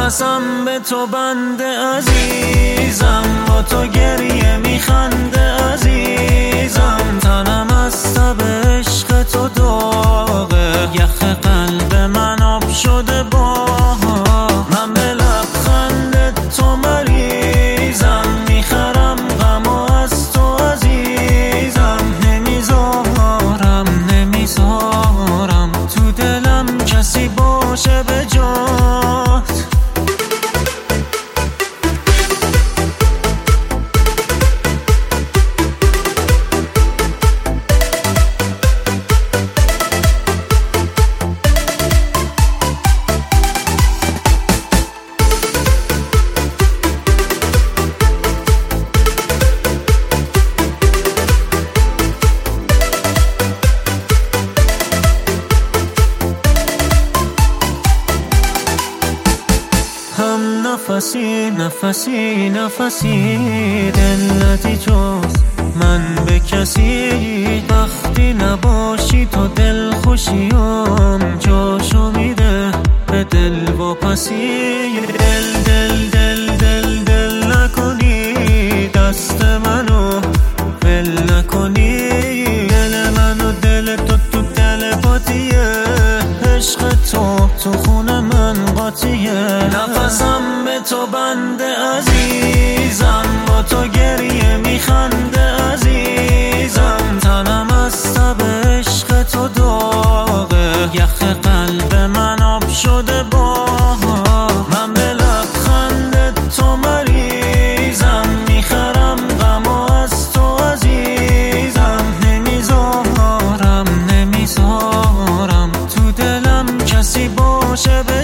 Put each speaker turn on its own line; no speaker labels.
نفسم به تو بنده عزیزم، با تو گریه میخنده عزیزم. تنم از تب عشق تو داغه، یخ قلب من آب شده با من. به لبخند تو مریضم، میخرم غمو از تو عزیزم. نمیذارم تو دلم کسی باشه به جات. نفسی دلتی جز من به کسی. وقتی نباشی تو دل خوشیم جاشو میده به دل واپسی. دل نکنی دست منو ول نکنی. دل منو دل تو دل پاتیه، عشق تو خون من قاطیه. نفسم به تو بنده عزیزم، با تو گریه میخنده عزیزم. تنم از تب عشق تو داغه، یخ قلب من آب شده با من. به لبخند تو مریضم، میخرم غمو از تو عزیزم. نمیذارم تو دلم کسی باشه